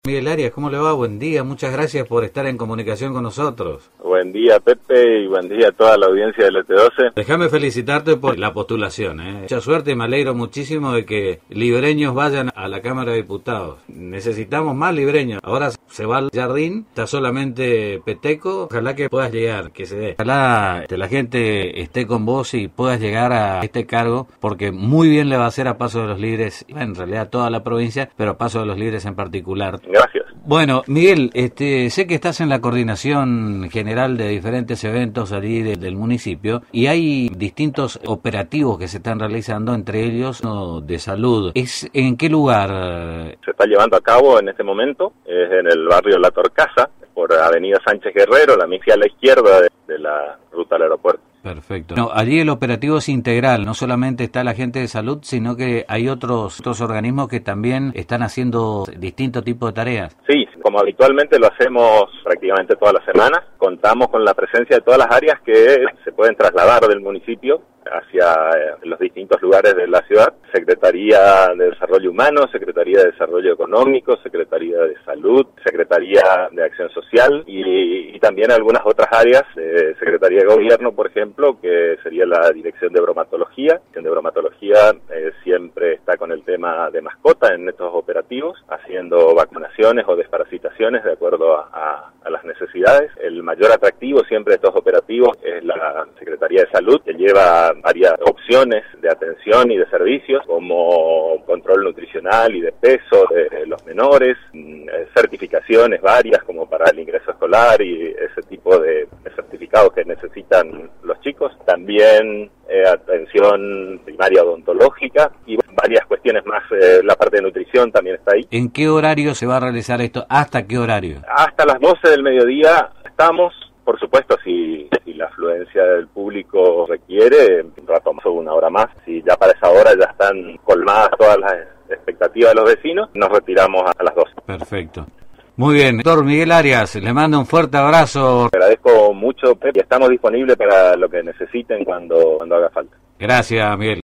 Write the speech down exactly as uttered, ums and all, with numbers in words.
Miguel Arias, ¿cómo le va? Buen día, muchas gracias por estar en comunicación con nosotros. Buen día, Pepe, y buen día a toda la audiencia del E T doce. Déjame felicitarte por la postulación, ¿eh? Mucha suerte y me alegro muchísimo de que libreños vayan a la Cámara de Diputados. Necesitamos más libreños. Ahora se va al jardín, está solamente Peteco. Ojalá que puedas llegar, que se dé. Ojalá que la gente esté con vos y puedas llegar a este cargo, porque muy bien le va a hacer a Paso de los Libres, en realidad a toda la provincia, pero a Paso de los Libres en particular. Gracias. Bueno, Miguel, este, sé que estás en la coordinación general de diferentes eventos allí de, del municipio y hay distintos operativos que se están realizando, entre ellos uno de salud. ¿Es en qué lugar? Se está llevando a cabo en este momento, es en el barrio La Torcaza, por Avenida Sánchez Guerrero, la mitad a la izquierda de, de la ruta al aeropuerto. Perfecto. No, allí el operativo es integral, no solamente está la gente de salud, sino que hay otros, otros organismos que también están haciendo distintos tipos de tareas. Sí, como habitualmente lo hacemos prácticamente todas las semanas, contamos con la presencia de todas las áreas que se pueden trasladar del municipio hacia eh, los distintos lugares de la ciudad. Secretaría de Desarrollo Humano, Secretaría de Desarrollo Económico, Secretaría de Salud, Secretaría de Acción Social y, y también algunas otras áreas, eh, Secretaría de Gobierno, por ejemplo, que sería la Dirección de Bromatología. La Dirección de Bromatología eh, siempre está con el tema de mascota en estos operativos, haciendo vacunaciones o desparasitaciones de acuerdo a, a, a las necesidades. El mayor atractivo siempre de estos operativos es la Secretaría de Salud, que lleva varias opciones de atención y de servicios, como control nutricional y de peso de los menores, certificaciones varias como para el ingreso escolar y ese tipo de certificados que necesitan los chicos. También eh, atención primaria odontológica y varias cuestiones más. Eh, la parte de nutrición también está ahí. ¿En qué horario se va a realizar esto? ¿Hasta qué horario? Hasta las doce del mediodía estamos. Por supuesto, si, si la afluencia del público requiere, un rato más o una hora más. Si ya para esa hora ya están colmadas todas las expectativas de los vecinos, nos retiramos a las doce. Perfecto. Muy bien, doctor Miguel Arias, le mando un fuerte abrazo. Agradezco mucho, Pep, y estamos disponibles para lo que necesiten cuando, cuando haga falta. Gracias, Miguel.